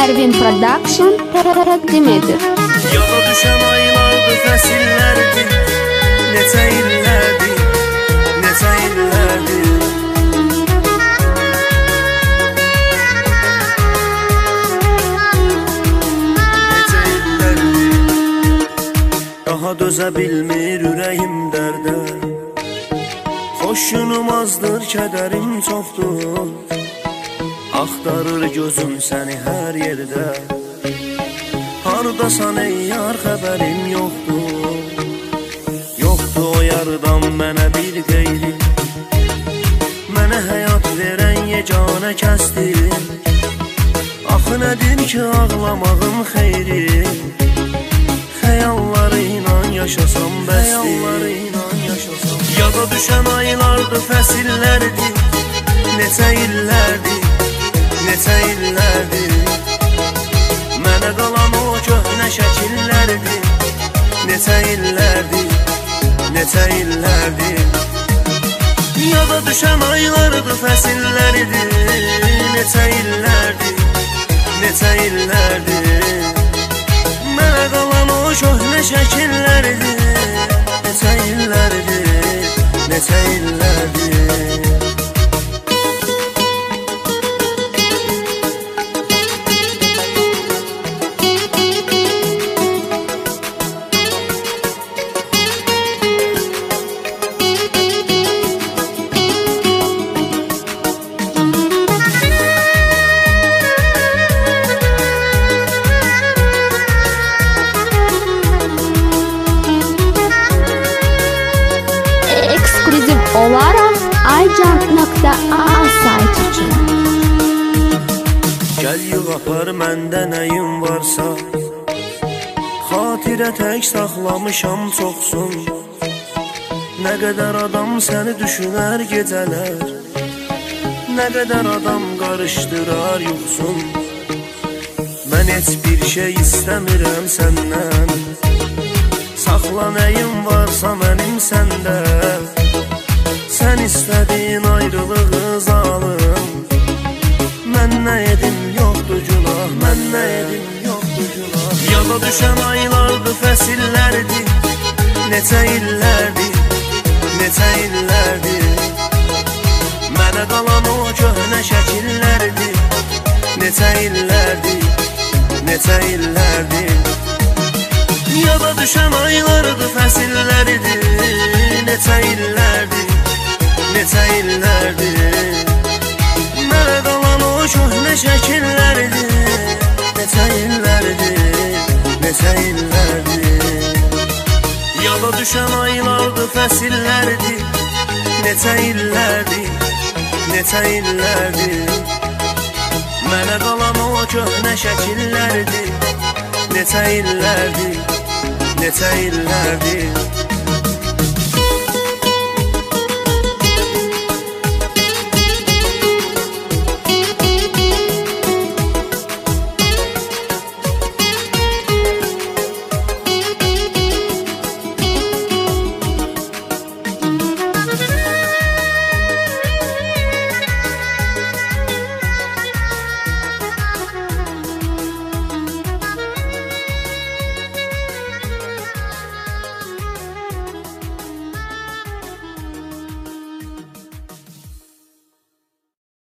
Pervin Production təqdim edir. Yola düşən aylardır, fəsillərdir, neçə illərdir, neçə illərdir. Neçə illərdir, daha dözə bilmir ürəyim dərdə. Xoşunum azdır, kədərim çoxdur, axtarır gözüm səni hər yerdə. Hardasan ey yar, xəbərim yoxdur, yoxdur o yardan mənə bir qeyri. Mənə həyat verən yeganə kəsdir, axı nədir ki ağlamağın xeyri. Xəyalları inan yaşasam bəsdir, yada düşən aylardır, fəsillərdir, neçə illərdir, neçə illərdir. Mənə qalan o köhnə şəkillərdir, neçə illərdir, neçə illərdir. Yada düşən aylardır, fəsillərdir, neçə illərdir, neçə illərdir. Mənə qalan o köhnə şəkillərdir, neçə illərdir, neçə illərdir. Olaraq aycan.a sayt üçün. Gəl yığ apar məndə nəyim varsa, xatirə tək saxlamışam çoxsun. Nə qədər adam səni düşünər gecələr, nə qədər adam qarışdırar yuxsun. Mən heç bir şey istəmirəm səndən, saxla nəyim varsa mənim səndə. Sən istədin ayrılığı zalım, mən nə edim yoxdur günah, mən nə edim yoxdur günah. Yada düşən aylardır, fəsillərdir, neçə illərdir, neçə illərdir. Mənə qalan o köhnə şəkillərdir, neçə illərdir, neçə illərdir. Yada düşən aylardır, fəsillərdir, neçə illərdir, neçə illərdir. Mənə qalan o köhnə şəkillərdir, neçə illərdir, neçə illərdir. Yada düşən aylardır, fəsillərdir, neçə illərdir, neçə illərdir. Mənə qalan o köhnə şəkillərdir, neçə illərdir, neçə illərdir.